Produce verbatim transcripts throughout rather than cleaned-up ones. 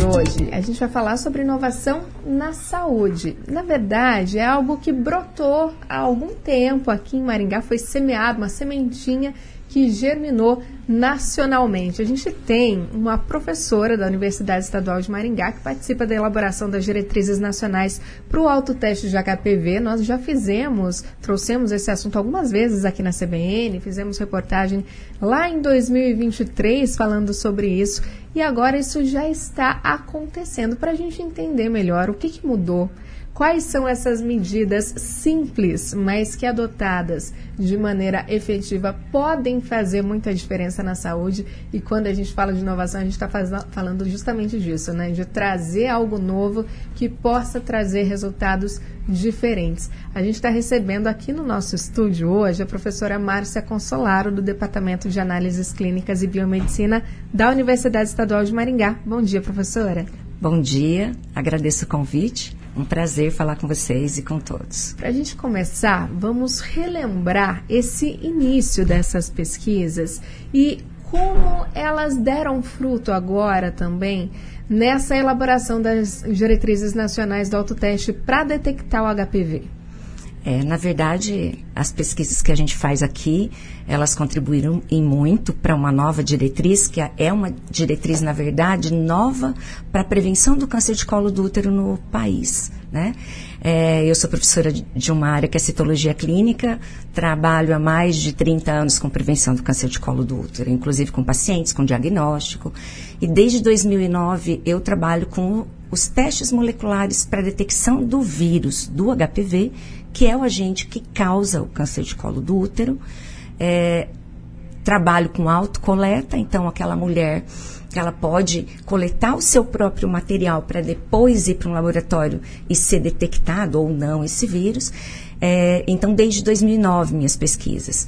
de hoje, a gente vai falar sobre inovação na saúde. Na verdade, é algo que brotou há algum tempo aqui em Maringá, foi semeado, uma sementinha que germinou nacionalmente. A gente tem uma professora da Universidade Estadual de Maringá que participa da elaboração das diretrizes nacionais para o autoteste de H P V. Nós já fizemos, trouxemos esse assunto algumas vezes aqui na C B N, fizemos reportagem lá em dois mil e vinte e três falando sobre isso, e agora isso já está acontecendo. Para a gente entender melhor o que, que mudou, quais são essas medidas simples, mas que adotadas de maneira efetiva podem fazer muita diferença na saúde. E quando a gente fala de inovação, a gente está falando justamente disso, né? De trazer algo novo que possa trazer resultados diferentes. A gente está recebendo aqui no nosso estúdio hoje a professora Márcia Consolaro, do Departamento de Análises Clínicas e Biomedicina da Universidade Estadual de Maringá. Bom dia, professora. Bom dia, agradeço o convite. Um prazer falar com vocês e com todos. Para a gente começar, vamos relembrar esse início dessas pesquisas e como elas deram fruto agora também nessa elaboração das diretrizes nacionais do autoteste para detectar o H P V. É, na verdade, as pesquisas que a gente faz aqui, elas contribuíram em muito para uma nova diretriz, que é uma diretriz, na verdade, nova para a prevenção do câncer de colo do útero no país, né? É, eu sou professora de uma área que é citologia clínica, trabalho há mais de trinta anos com prevenção do câncer de colo do útero, inclusive com pacientes, com diagnóstico, e desde dois mil e nove eu trabalho com os testes moleculares para detecção do vírus, do H P V, que é o agente que causa o câncer de colo do útero. É, trabalho com autocoleta, então aquela mulher que ela pode coletar o seu próprio material para depois ir para um laboratório e ser detectado ou não esse vírus. É, então, desde dois mil e nove, minhas pesquisas.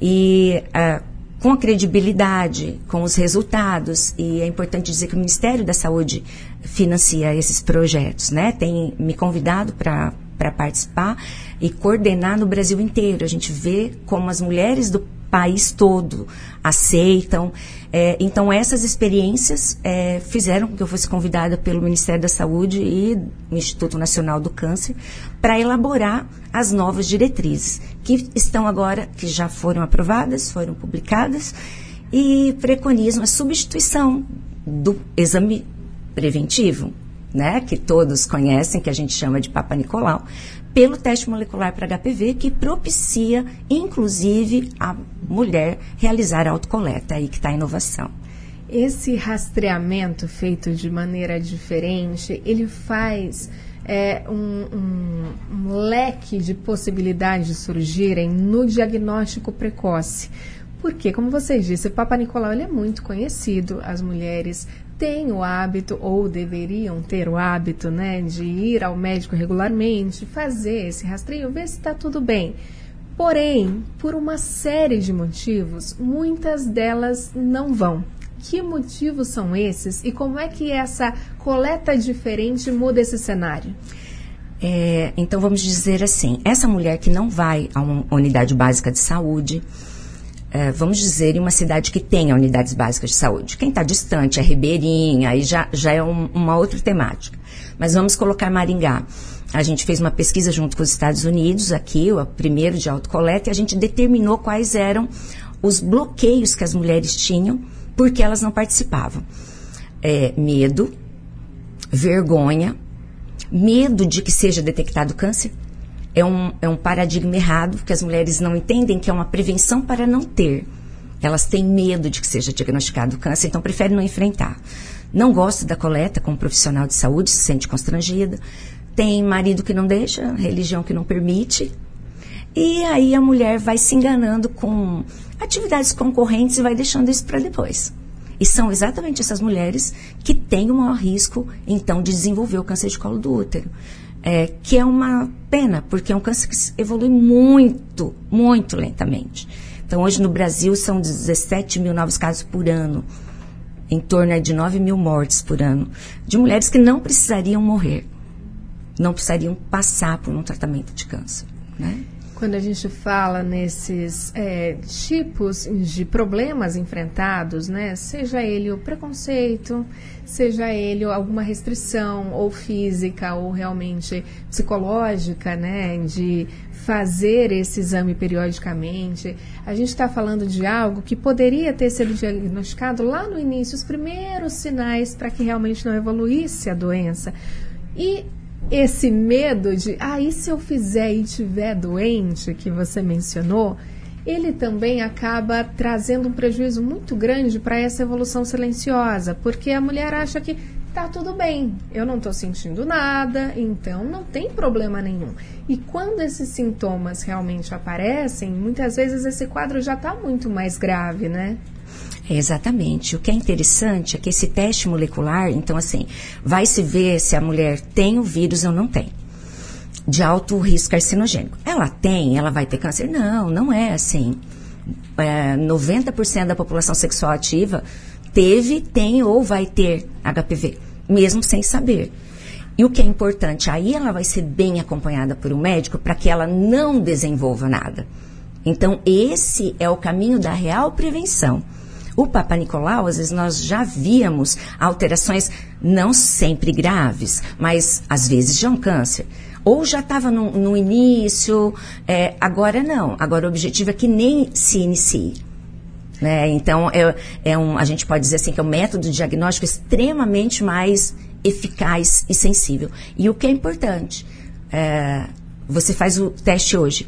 E ah, com a credibilidade, com os resultados, e é importante dizer que o Ministério da Saúde financia esses projetos, né? Tem me convidado para para participar e coordenar no Brasil inteiro. A gente vê como as mulheres do país todo aceitam. É, então, essas experiências é, fizeram com que eu fosse convidada pelo Ministério da Saúde e o Instituto Nacional do Câncer para elaborar as novas diretrizes, que estão agora, que já foram aprovadas, foram publicadas, e preconizam a substituição do exame preventivo, né, que todos conhecem, que a gente chama de Papa Nicolau, pelo teste molecular para H P V, que propicia, inclusive, a mulher realizar a autocoleta, aí que está a inovação. Esse rastreamento feito de maneira diferente, ele faz é, um, um, um leque de possibilidades surgirem no diagnóstico precoce. Porque, como vocês disseram, o Papa Nicolau ele é muito conhecido, as mulheres têm o hábito, ou deveriam ter o hábito, né, de ir ao médico regularmente, fazer esse rastreio, ver se está tudo bem. Porém, por uma série de motivos, muitas delas não vão. Que motivos são esses e como é que essa coleta diferente muda esse cenário? É, então, vamos dizer assim, essa mulher que não vai a uma unidade básica de saúde, É, vamos dizer, em uma cidade que tenha unidades básicas de saúde. Quem está distante é Ribeirinha, aí já, já é um, uma outra temática. Mas vamos colocar Maringá. A gente fez uma pesquisa junto com os Estados Unidos, aqui, o primeiro de autocoleta, e a gente determinou quais eram os bloqueios que as mulheres tinham porque elas não participavam. É, medo, vergonha, medo de que seja detectado câncer. É um, é um paradigma errado, porque as mulheres não entendem que é uma prevenção para não ter. Elas têm medo de que seja diagnosticado câncer, então preferem não enfrentar. Não gosta da coleta como profissional de saúde, se sente constrangida. Tem marido que não deixa, religião que não permite. E aí a mulher vai se enganando com atividades concorrentes e vai deixando isso para depois. E são exatamente essas mulheres que têm o maior risco, então, de desenvolver o câncer de colo do útero. É, que é uma pena, porque é um câncer que evolui muito, muito lentamente. Então, hoje no Brasil são dezessete mil novos casos por ano, em torno de nove mil mortes por ano, de mulheres que não precisariam morrer, não precisariam passar por um tratamento de câncer, né? Quando a gente fala nesses é, tipos de problemas enfrentados, né, seja ele o preconceito, seja ele alguma restrição ou física ou realmente psicológica, né, de fazer esse exame periodicamente, a gente está falando de algo que poderia ter sido diagnosticado lá no início, os primeiros sinais para que realmente não evoluísse a doença. E esse medo de, ah, e se eu fizer e estiver doente, que você mencionou, ele também acaba trazendo um prejuízo muito grande para essa evolução silenciosa, porque a mulher acha que tá tudo bem, eu não estou sentindo nada, então não tem problema nenhum. E quando esses sintomas realmente aparecem, muitas vezes esse quadro já está muito mais grave, né? Exatamente. O que é interessante é que esse teste molecular, então assim, vai se ver se a mulher tem o vírus ou não tem, de alto risco carcinogênico. Ela tem, ela vai ter câncer? Não, não é assim. É, noventa por cento da população sexual ativa teve, tem ou vai ter H P V, mesmo sem saber. E o que é importante, aí ela vai ser bem acompanhada por um médico para que ela não desenvolva nada. Então, esse é o caminho da real prevenção. O Papa Nicolau, às vezes nós já víamos alterações não sempre graves, mas às vezes já um câncer. Ou já estava no, no início, é, agora não. Agora o objetivo é que nem se inicie. Né? Então, é, é um, a gente pode dizer assim que é um método diagnóstico extremamente mais eficaz e sensível. E o que é importante, é, você faz o teste hoje,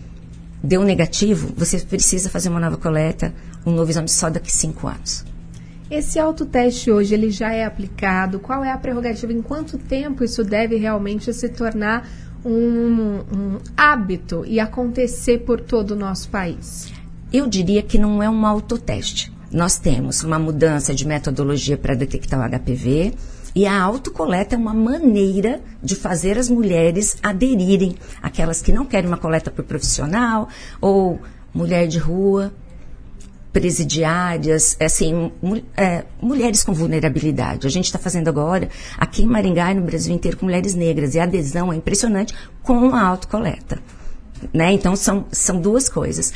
deu negativo, você precisa fazer uma nova coleta, um novo exame só daqui a cinco anos. Esse autoteste hoje, ele já é aplicado? Qual é a prerrogativa? Em quanto tempo isso deve realmente se tornar um, um hábito e acontecer por todo o nosso país? Eu diria que não é um autoteste. Nós temos uma mudança de metodologia para detectar o H P V e a autocoleta é uma maneira de fazer as mulheres aderirem, aquelas que não querem uma coleta por profissional ou mulher de rua, presidiárias, assim, mu- é, mulheres com vulnerabilidade. A gente está fazendo agora, aqui em Maringá e no Brasil inteiro, com mulheres negras. E a adesão é impressionante com a autocoleta. Né? Então, são, são duas coisas.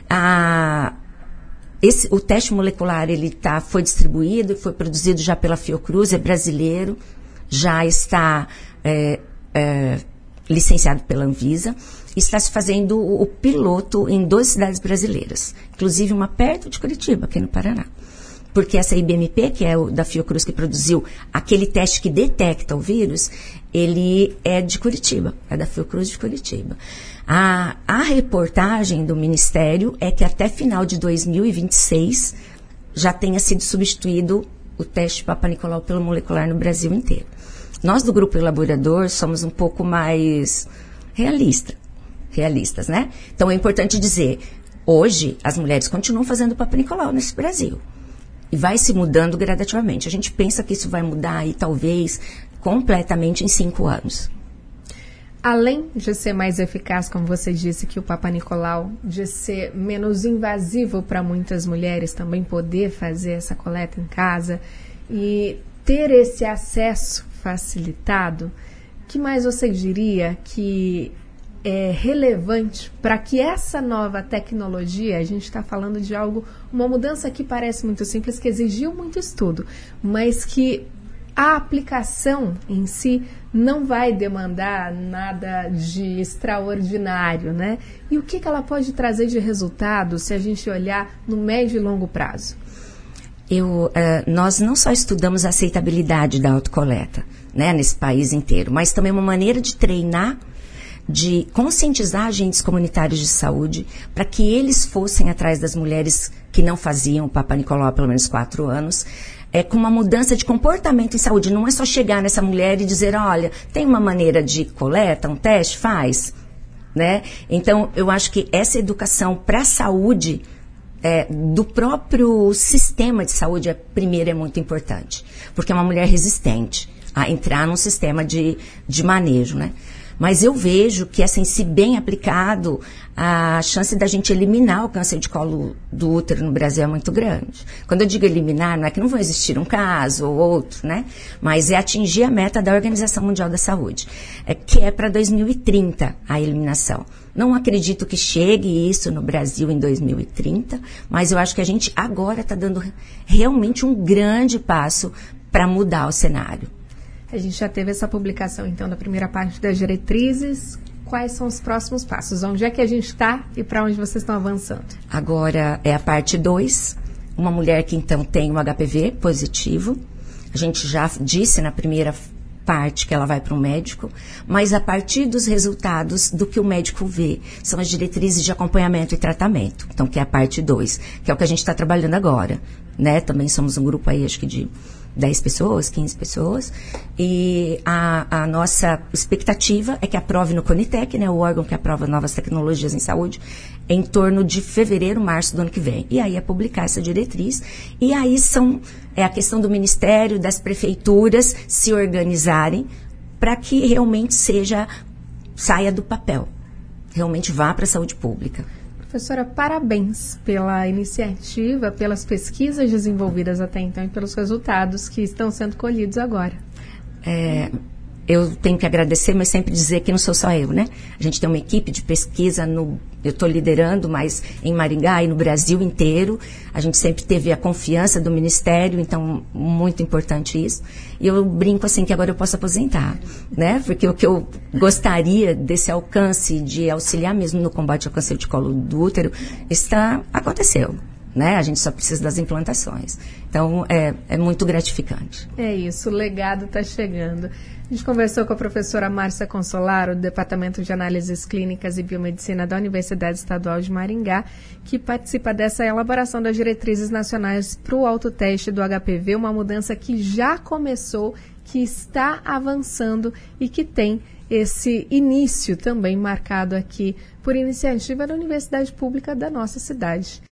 A, esse, o teste molecular, ele tá, foi distribuído, foi produzido já pela Fiocruz, é brasileiro, já está é, é, licenciado pela Anvisa. Está se fazendo o, o piloto em duas cidades brasileiras, inclusive uma perto de Curitiba, aqui no Paraná. Porque essa I B M P, que é o da Fiocruz que produziu aquele teste que detecta o vírus, ele é de Curitiba, é da Fiocruz de Curitiba. A, a reportagem do Ministério é que até final de dois mil e vinte e seis já tenha sido substituído o teste Papa Nicolau pelo molecular no Brasil inteiro. Nós do Grupo Elaborador somos um pouco mais realistas. realistas, né? Então, é importante dizer, hoje, as mulheres continuam fazendo o Papa Nicolau nesse Brasil. E vai se mudando gradativamente. A gente pensa que isso vai mudar aí, talvez, completamente em cinco anos. Além de ser mais eficaz, como você disse, que o Papa Nicolau, de ser menos invasivo para muitas mulheres, também poder fazer essa coleta em casa e ter esse acesso facilitado, o que mais você diria que é relevante para que essa nova tecnologia, a gente está falando de algo, uma mudança que parece muito simples, que exigiu muito estudo, mas que a aplicação em si não vai demandar nada de extraordinário, né? E o que, que ela pode trazer de resultado se a gente olhar no médio e longo prazo? Eu, uh, nós não só estudamos a aceitabilidade da autocoleta, né, nesse país inteiro, mas também uma maneira de treinar, de conscientizar agentes comunitários de saúde para que eles fossem atrás das mulheres que não faziam o Papa Nicolau há pelo menos quatro anos, é, com uma mudança de comportamento em saúde. Não é só chegar nessa mulher e dizer, olha, tem uma maneira de coleta, um teste, faz. Né? Então, eu acho que essa educação para a saúde é, do próprio sistema de saúde, é, primeiro, é muito importante, porque é uma mulher resistente a entrar num sistema de, de manejo, né? Mas eu vejo que, assim, se bem aplicado, a chance da gente eliminar o câncer de colo do útero no Brasil é muito grande. Quando eu digo eliminar, não é que não vai existir um caso ou outro, né? Mas é atingir a meta da Organização Mundial da Saúde, é, que é para dois mil e trinta a eliminação. Não acredito que chegue isso no Brasil em dois mil e trinta, mas eu acho que a gente agora está dando realmente um grande passo para mudar o cenário. A gente já teve essa publicação, então, da primeira parte das diretrizes. Quais são os próximos passos? Onde é que a gente está e para onde vocês estão avançando? Agora é a parte dois. Uma mulher que, então, tem um H P V positivo. A gente já disse na primeira parte que ela vai para um médico, mas a partir dos resultados do que o médico vê, são as diretrizes de acompanhamento e tratamento. Então, que é a parte dois, que é o que a gente está trabalhando agora, né? Também somos um grupo aí, acho que de dez pessoas, quinze pessoas, e a, a nossa expectativa é que aprove no CONITEC, né, o órgão que aprova novas tecnologias em saúde, em torno de fevereiro, março do ano que vem. E aí é publicar essa diretriz, e aí são, é a questão do Ministério, das prefeituras se organizarem para que realmente seja, saia do papel, realmente vá para a saúde pública. Professora, parabéns pela iniciativa, pelas pesquisas desenvolvidas até então e pelos resultados que estão sendo colhidos agora. É, eu tenho que agradecer, mas sempre dizer que não sou só eu, né? A gente tem uma equipe de pesquisa, no, eu estou liderando, mas em Maringá e no Brasil inteiro. A gente sempre teve a confiança do Ministério, então muito importante isso. E eu brinco assim que agora eu posso aposentar, né? Porque o que eu gostaria desse alcance de auxiliar mesmo no combate ao câncer de colo do útero, está, aconteceu. Né? A gente só precisa das implantações. Então, é, é muito gratificante. É isso, o legado está chegando. A gente conversou com a professora Márcia Consolaro, do Departamento de Análises Clínicas e Biomedicina da Universidade Estadual de Maringá, que participa dessa elaboração das diretrizes nacionais para o autoteste do H P V, uma mudança que já começou, que está avançando e que tem esse início também marcado aqui por iniciativa da Universidade Pública da nossa cidade.